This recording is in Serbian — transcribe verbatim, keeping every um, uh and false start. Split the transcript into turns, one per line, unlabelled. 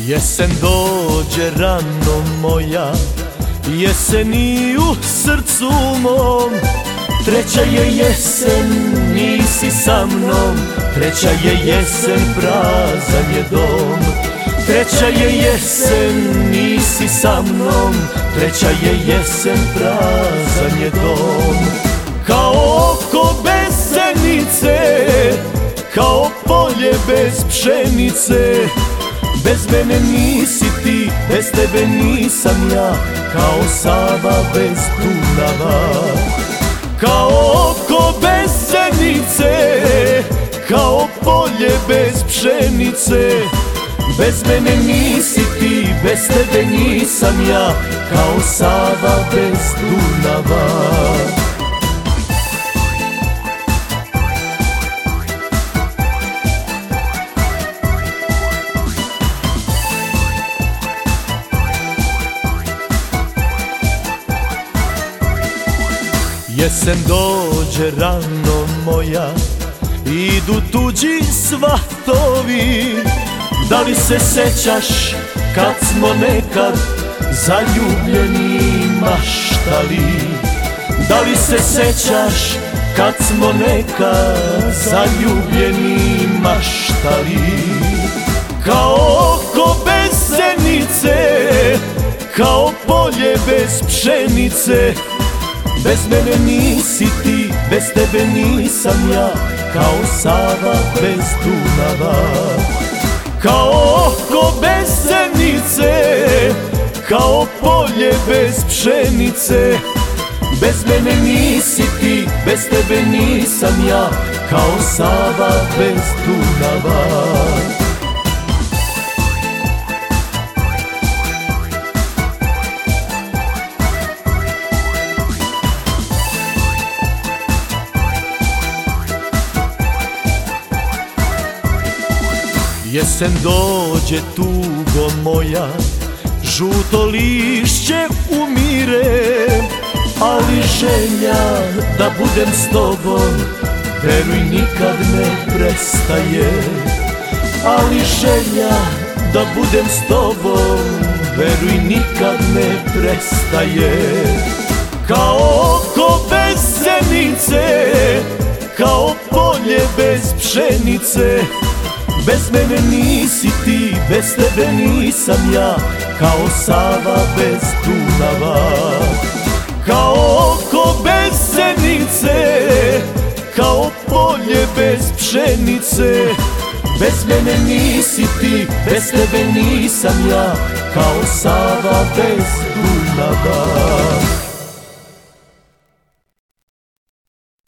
Jesen dođe rano moja, jesen i u srcu mom. Treća je jesen, nisi sa mnom. Treća je jesen, prazan je dom. Treća je jesen, nisi sa mnom. Treća je jesen, prazan je dom. Kao oko bez zenice, kao polje bez pšenice. Bez mene nisi ti, bez tebe nisam ja, kao Sava bez Dunava. Kao oko bez zenice, kao polje bez pšenice. Bez mene nisi ti, bez tebe nisam ja, kao Sava bez Dunava. Jesen dođe rano moja, idu tuđi svatovi. Da li se sećaš kad smo nekad zaljubljeni maštali? Da li se sećaš kad smo nekad zaljubljeni maštali? Kao oko bez zenice, kao polje bez pšenice. Bez mene nisi ti, bez tebe nisam ja, kao Sava bez Dunava. Kao oko bez zenice, kao polje bez pšenice. Bez mene nisi ti, bez tebe nisam ja, kao Sava bez Dunava. Jesen dođe tugo moja, žuto lišće umire. Ali želja da budem s tobom, veruj nikad ne prestaje. Ali želja da budem s tobom, veruj nikad ne prestaje. Kao oko bez zenice, kao polje bez pšenice. Bez mene nisi ti, bez tebe nisam ja, kao Sava bez Dunava. Kao oko bez zenice, kao polje bez pšenice. Bez mene nisi ti, bez tebe nisam ja, kao Sava bez Dunava.